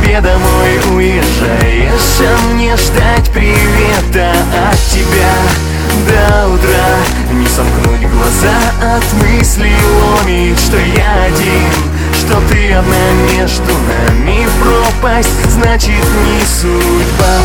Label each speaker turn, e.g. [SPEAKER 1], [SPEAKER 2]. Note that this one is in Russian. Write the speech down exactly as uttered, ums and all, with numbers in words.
[SPEAKER 1] себе домой уезжаешь, а мне ждать привета от тебя до утра. Не сомкнуть глаза от мысли, ломить, что я один, что ты одна между нами. Пропасть, значит, не судьба.